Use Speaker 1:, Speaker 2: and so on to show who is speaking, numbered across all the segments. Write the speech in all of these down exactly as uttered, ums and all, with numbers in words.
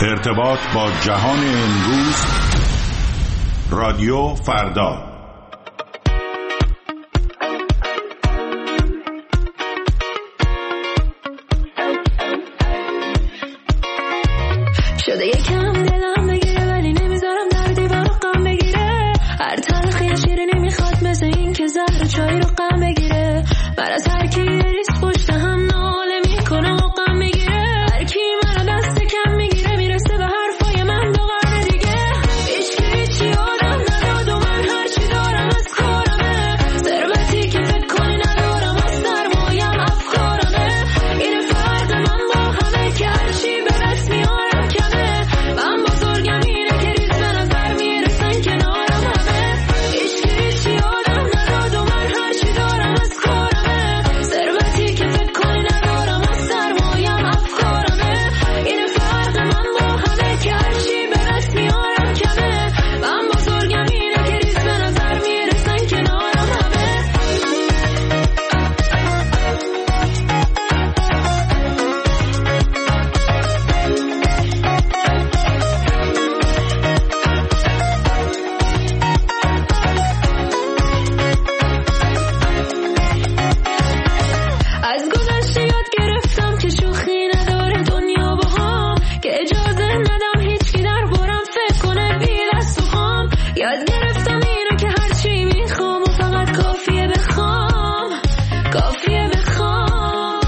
Speaker 1: ارتباط با جهان امروز، رادیو فردا.
Speaker 2: شده یکم دلم بگیره ولی نمیذارم در دیوار غم بگیره. هر تلخی شیری نمیخواد مثل این که زهر چای رو غم بگیره. من از هر کی ریس پشت هم ناله میکنه و غم میگیره. هر کی منو دست کم میگیره میرسه به حرفای من دو قرن دیگه. هیچ کی هیچی آدم نداد و من هرچی دارم از کارمه. ثروتی که فکر کنی ندارم از سرمایم افکارمه. این فرق من با همه که هرچی به دست میارم کمه. من بزرگم اینه که ریز به نظر میرسن کنارم همه. هیچ کی هیچی آدم نداد و من هرچی دارم از کارمه. ثروتی که فکر کنی ندارم از سرمایم افکارمه. این فرق من با همه که هرچی به دست میارم کمه. من بزرگم اینه که ریز به نظر میرسن کنارم همه. از گذشته یاد گرفتم که شوخی نداره دنیا با هم. که اجازه ندم هیچکی در بارم فکر کنه بی دست و خام. یاد گرفتم اینو که هرچی میخوام و فقط کافیه بخوام. کافیه بخوام.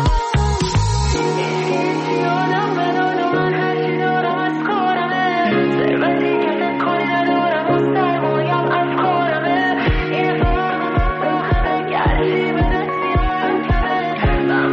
Speaker 2: یادم بداد و من هرچی دارم از کارمه. ثروتی که فکر کنی ندارم از سرمایم افکارمه. این فرق من با همه که هرچی به دست میارم کمه. من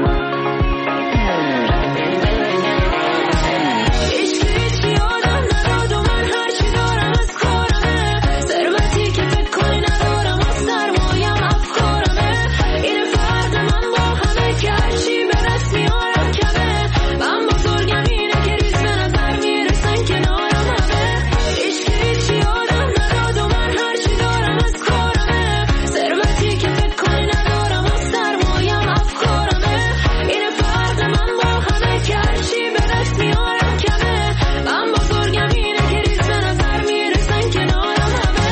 Speaker 2: هیچ کی هیچی آدم نداد و من هرچی دارم از کارمه. ثروتی که فکر کنی ندارم از سرمایم افکارمه. این فرق من با همه که هرچی به دست میارم کمه. من بزرگم اینه که ریز به نظر میرسن کنارم همه. هیچ کی هیچی آدم نداد و من هرچی دارم از کارمه. ثروتی که فکر کنی ندارم از سرمایم افکارمه. این فرق من با همه که هرچی به دست میارم کمه. من بزرگم اینه که ریز به نظر میرسن کنارم همه.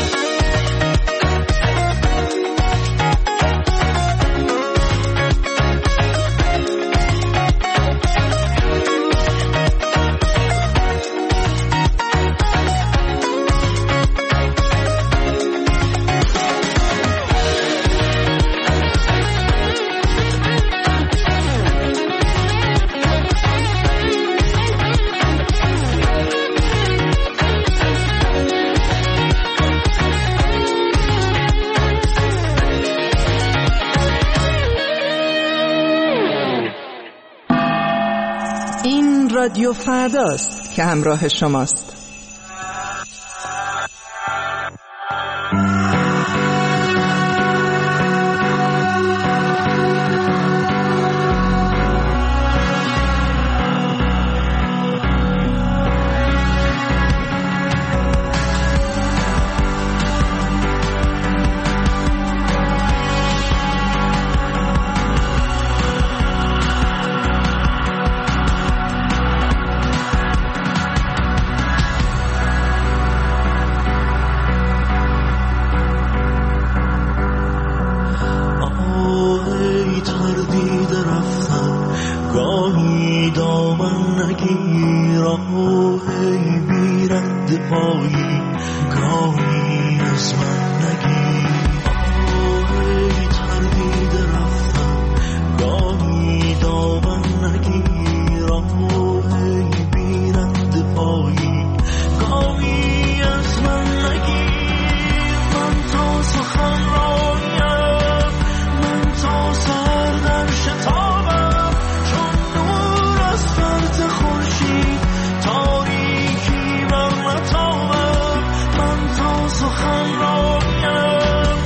Speaker 3: این رادیو فرداست که همراه شماست.
Speaker 4: تاریکی بر نتابم. من تا سخن رایم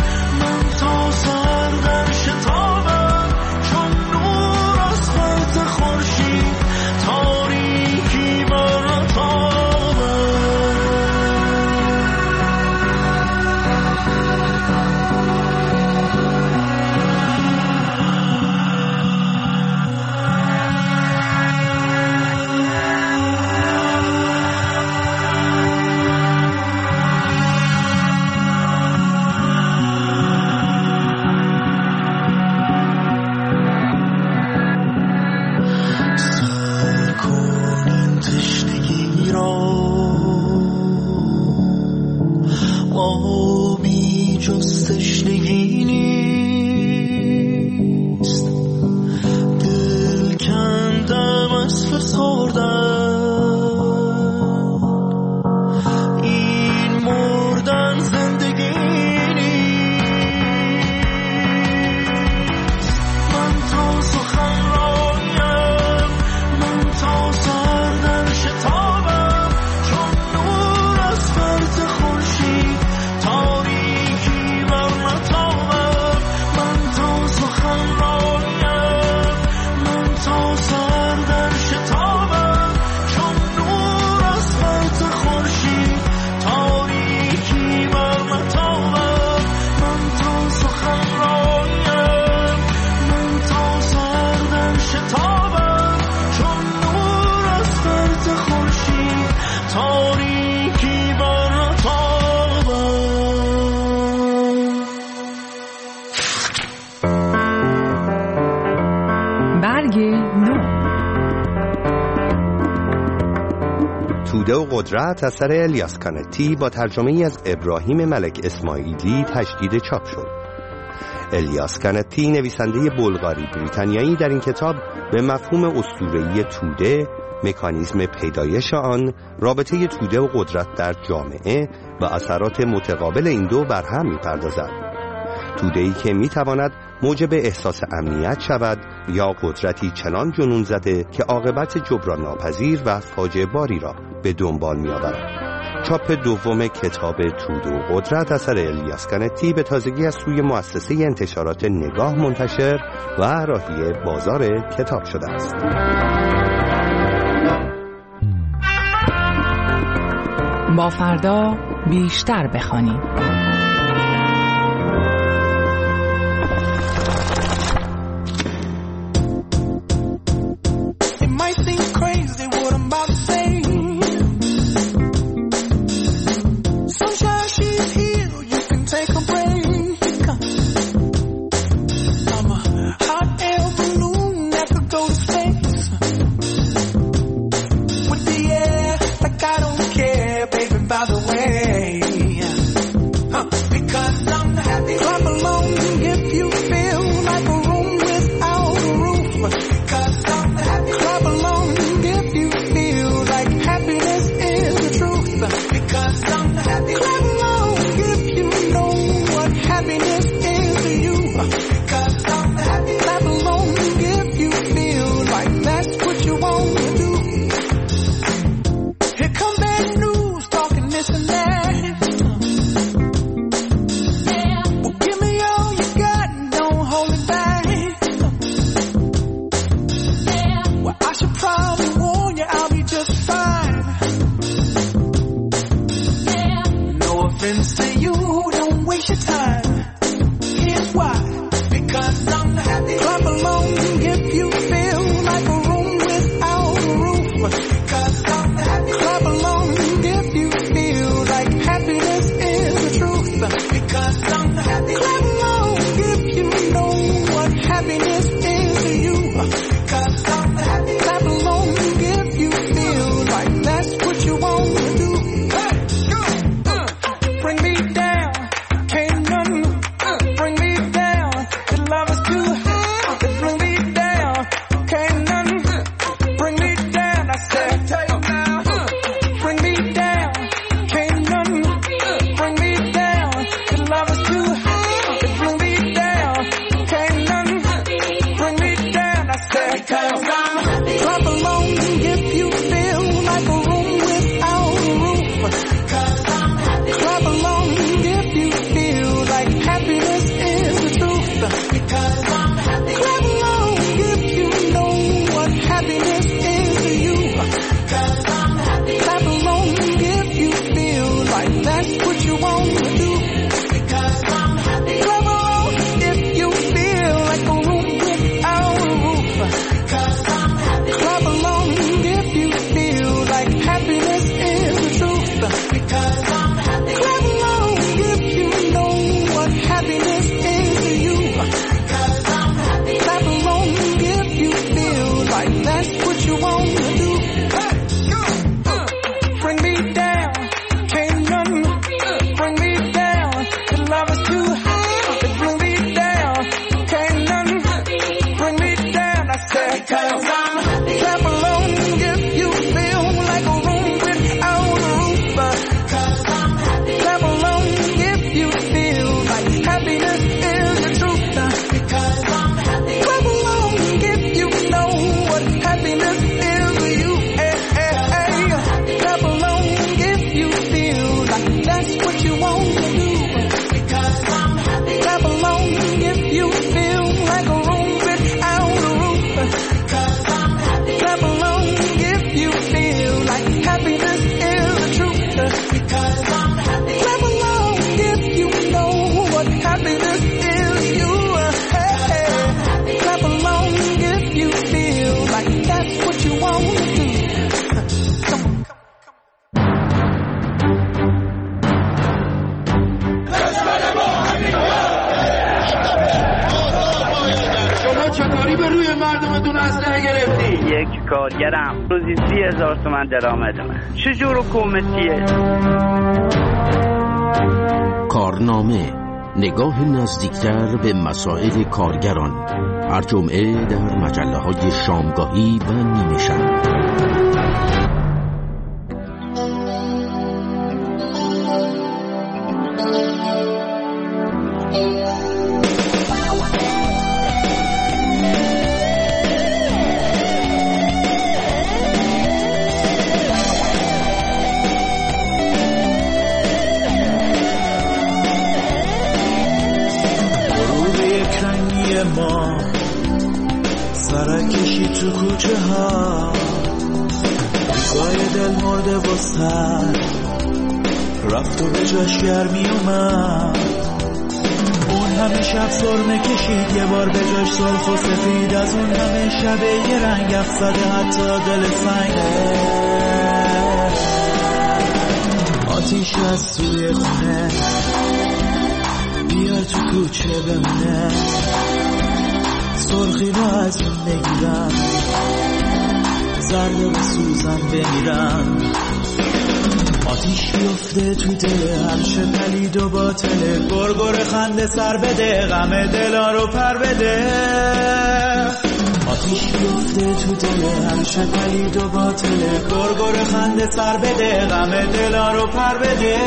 Speaker 4: توده و قدرت اثر الیاس کانتی با ترجمه‌ای از ابراهیم ملک اسماعیلی تجدید چاپ شد. الیاس کانتی نویسنده بلغاری بریتانیایی در این کتاب به مفهوم اسطوره‌ای توده، مکانیزم پیدایش آن، رابطه توده و قدرت در جامعه و اثرات متقابل این دو بر هم می‌پردازد. توده‌ای که می‌تواند موجب احساس امنیت شود یا قدرتی چنان جنون زده که عاقبت جبران ناپذیر و فاجعه باری را به دنبال می‌آورد. چاپ دوم کتاب توده و قدرت اثر الیاس کانتی به تازگی از سوی مؤسسه انتشارات نگاه منتشر و راهی بازار کتاب شده است.
Speaker 3: با فردا بیشتر بخوانیم.
Speaker 5: چطوری به روی مردمتون اسلحه گرفتی؟ یک کارگرم، روزی سی هزار تومن درآمد من. چجور حکومتیه؟
Speaker 6: کارنامه، نگاه نزدیکتر به مسائل کارگران، هر جمعه در مجله های شامگاهی و نیمه شب.
Speaker 7: ما سرکشی تو کوچه ها، روزای دل مرده و سر رفت و به جاش گرمی اومد. اون همه شب سرمه کشید، یه بار به جاش سرخ و سفید. از اون همه شب یه رنگ افزده حتی دل سنگه. آتیش از توی خونه بیار تو کوچه بمونه، سرخی رو از اون بگیرم، زرد و سوزن بمیرم. آتیش بیفته تو دل همشه پلید و باطله، گرگر خنده سر بده، غم دلا رو پر بده. آتیش بیفته تو دل همشه پلید و باطله، گرگر خنده سر بده، غم دلا رو پر بده.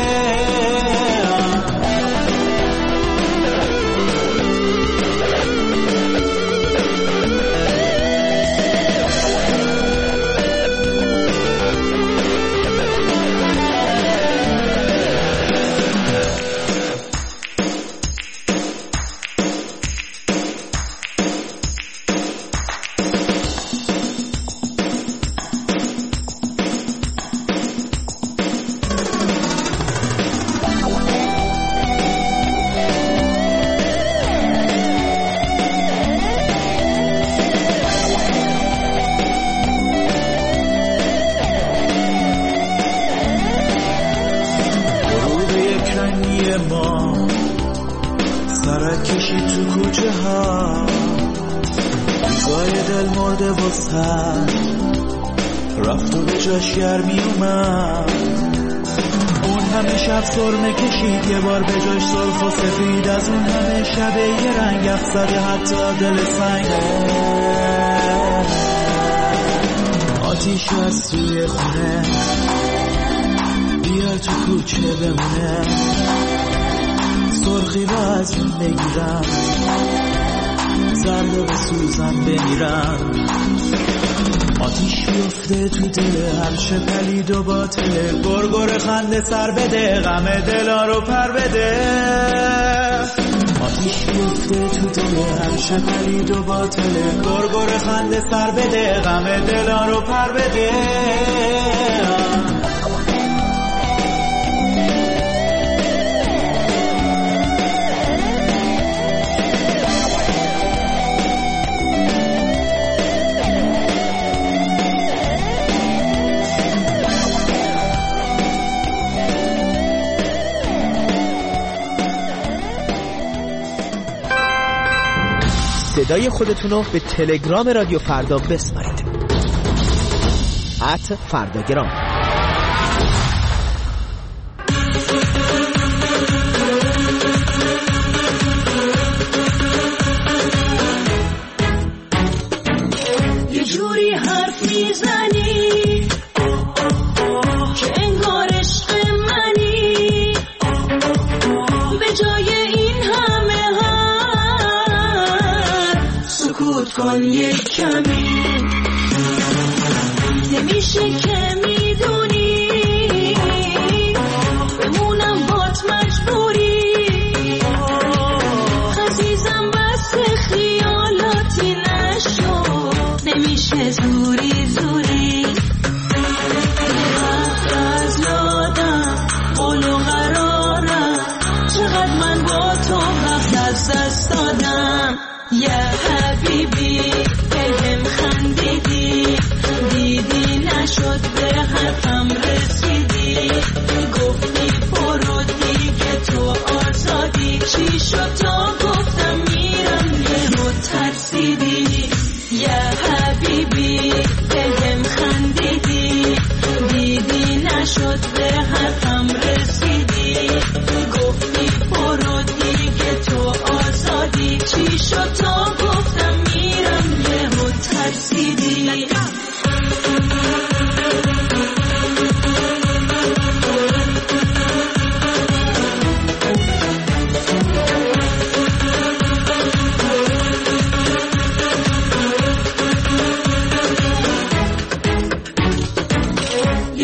Speaker 7: سرکشی تو کوچه ها، روزای دل مرده و سر رفت و به جاش گرمی اومد. اون همه شب سرمه کشید، یه بار به جاش سرخ و سفید. از اون همه شب یه رنگ افزده حتی دل سنگه. آتیش از توی خونه بیار تو کوچه بمونه، سرخی رو از اون بگیرم، زرد و سوزن بمیرم. آتیش بیفته تو دل همشه پلید و باطله، گرگر خنده سر بده، غم دلا رو پر بده. آتیش بیفته تو دل همشه پلید و باطله، گرگر خنده سر بده، غم دلا رو پر بده.
Speaker 8: صدای خودتونو به تلگرام رادیو فردا بسپارید. ات فرداگرام.
Speaker 2: یه جوری حرف میزنی که انگار عشق منی، به جای این همه سکوت کن یک کمی. نمیشه که میدونی بمونم بات مجبوری، عزیزم بس خیالاتی نشو، نمیشه زوری زوری. رفت از یادم قول و قرارم، چقدر من با تو وقت از دست دادم. یه حبیبی بهم خندیدی، دیدی نشد به حرفم رسیدی، گفتی برو دیگه تو آزادی. چی شد تا گفتم میرم یه رو ترسیدی. یه حبیبی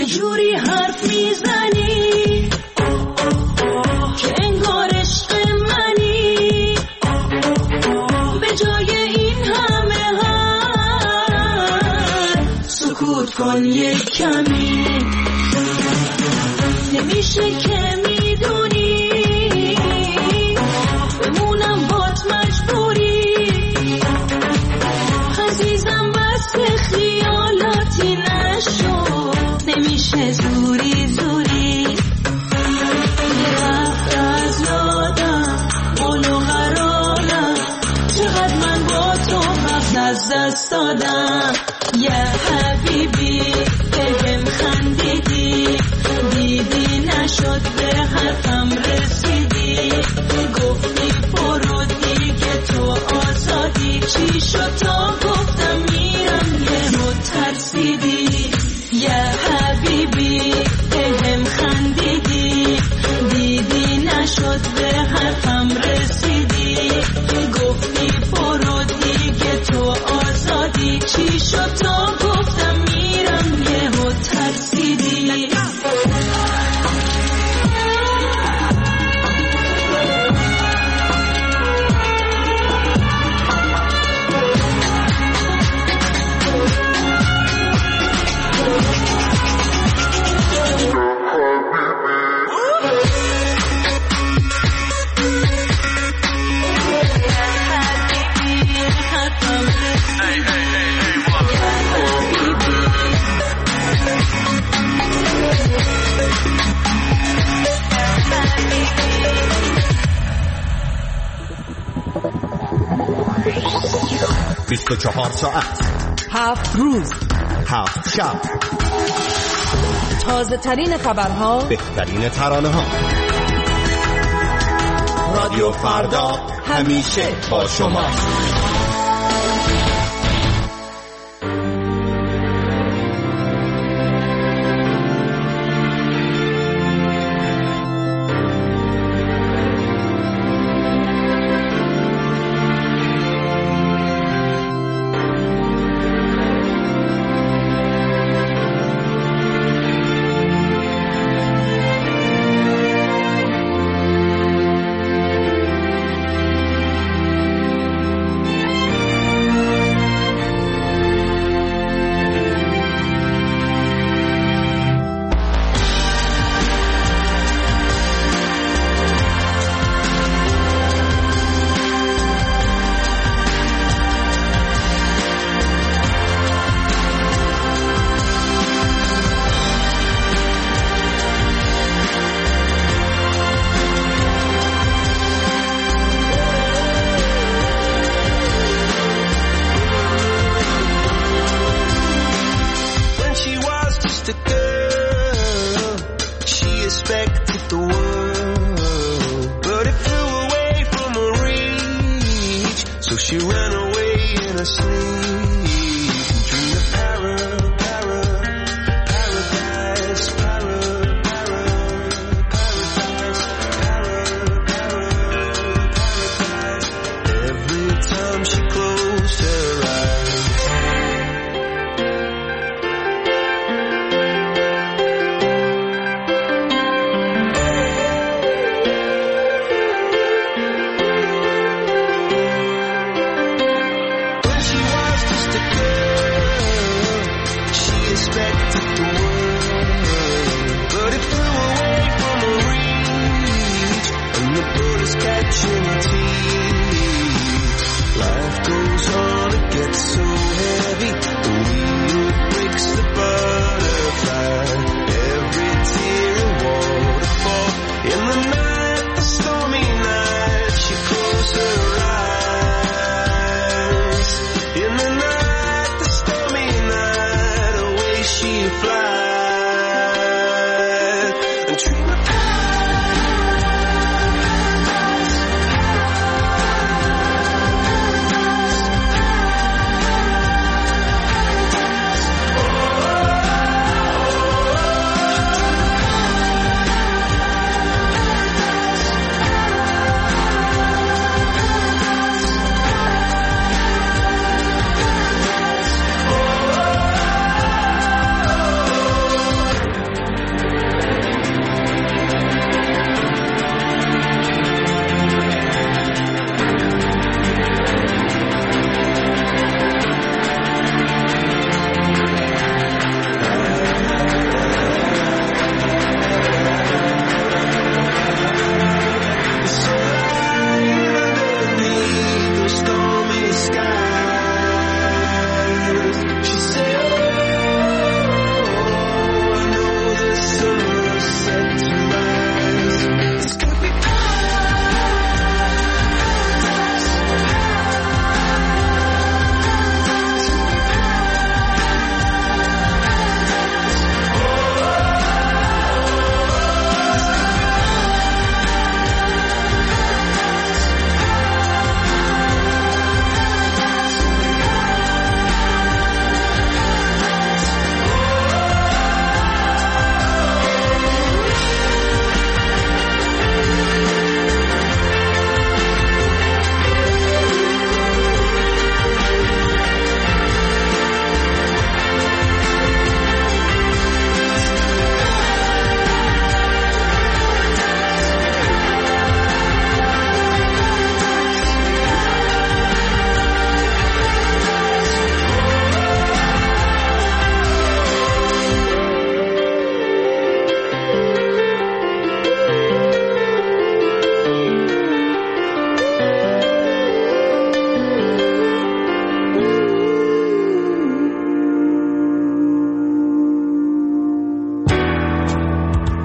Speaker 2: جوری حرف میزنی که انگار عشق منی، به جای این همه حرف سکوت کن یک کمی. نمیشه که میدونی بمونم بات مجبوری، عزیزم بس خیالاتی نشو، نمیشه زوری زوری. رفت از یادم قولو قرارم، چقدر من با تو وقت از دست دادم. یه حبیبی بهم خندیدی، دیدی نشد به حرفم رسیدی، گفتی برو دیگه تو آزادی. چی شد تا گفتم میرم یهو ترسیدی. یه حبیبی بهم خندیدی، دیدی نشد به حرفم رسیدی، گفتی برو دیگه تو آزادی. چی شد تا گفتم میرم یهو ترسیدی.
Speaker 9: بیست و چهار ساعت،
Speaker 3: هفت روز،
Speaker 9: هفت شب،
Speaker 3: تازه ترین خبرها،
Speaker 9: بهترین ترانه ها. رادیو فردا همیشه با شما.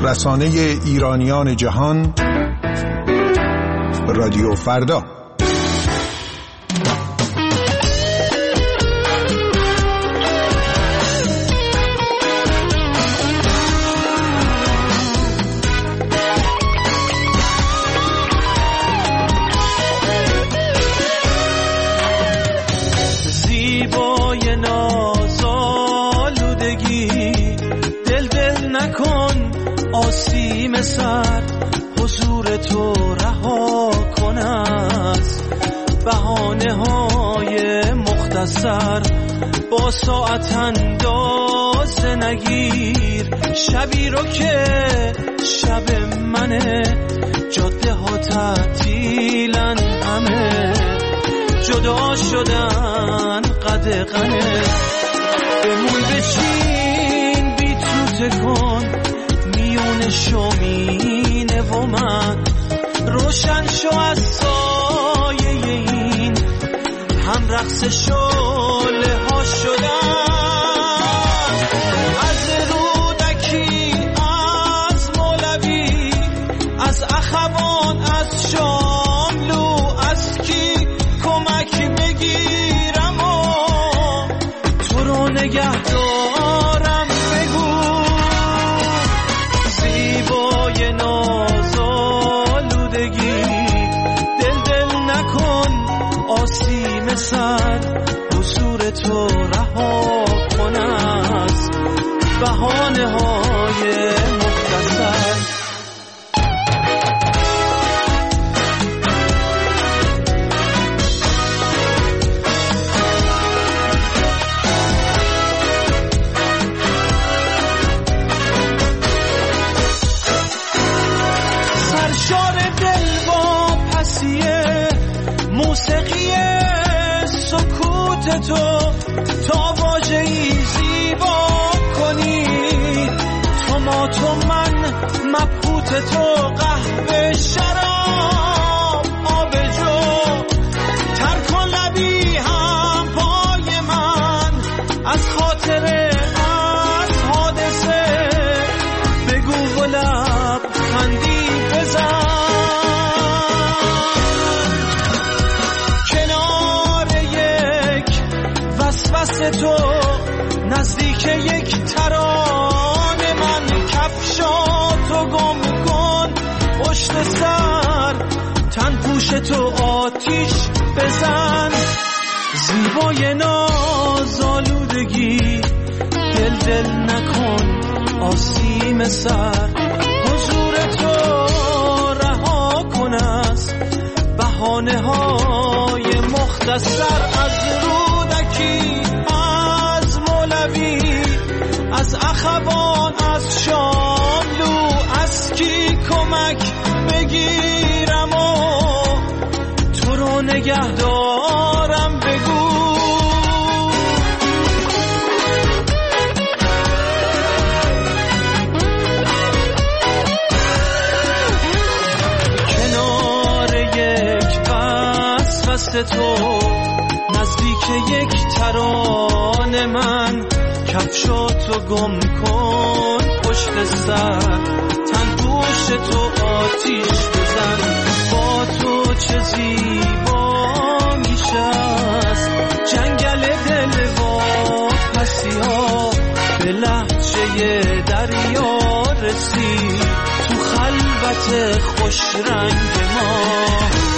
Speaker 10: رسانه ایرانیان جهان، رادیو فردا.
Speaker 7: زیبای نازآلودگی، دل دل نکن آسیم سر، حضور تو رها کن از بهانه های مختصر. با ساعت اندازه نگیر شبی رو که شب منه، جاده ها تعطیلن همه، جدا شدن قدغنه. بمون بچین بی تو تکن میون شومینه و من، روشن شو از سایه این هم رقص شعله ها شدن. از رودکی، از مولوی، از اخوان، از شاملو، از کی کمک بگیرم و تو رو نگه دارم. بگو زیبای نازآلودگی، دل دل نکن آسیم سر، حضور تو رها کن از بهانه های مختصر. سرشار دل با پسیه موسیقی سکوت تو، تا واژه‌ای زیبا کنی تو ما تو من، مبهوت تو، قهوه شراب آب جو. تر کن لبی هم پای من از خاطره، از حادثه، بگو و لب خندی بزن. کنار یک وسوسه تو، نزدیک یک ترانه من، کفشاتو گم کن پشت سر، تن پوش تو آتیش بزن. زیبای نازآلودگی، دل دل نکن آسیم سر، حضور تو رها کن از بهانه های مختصر. از رودکی، از مولوی، از اخوان، از شاملو، از کی کمک بگیرم و تو رو نگه دارم. بگو کنار یک وسوسه تو، نزدیک یک ترانه من، کفشاتو گم کن پشت سر، تن پوش تو آتیش بزن. با تو چه زیبا میشست جنگل دل و پسی ها، به لهجه دریا رسید تو خلوت خوش رنگ ما.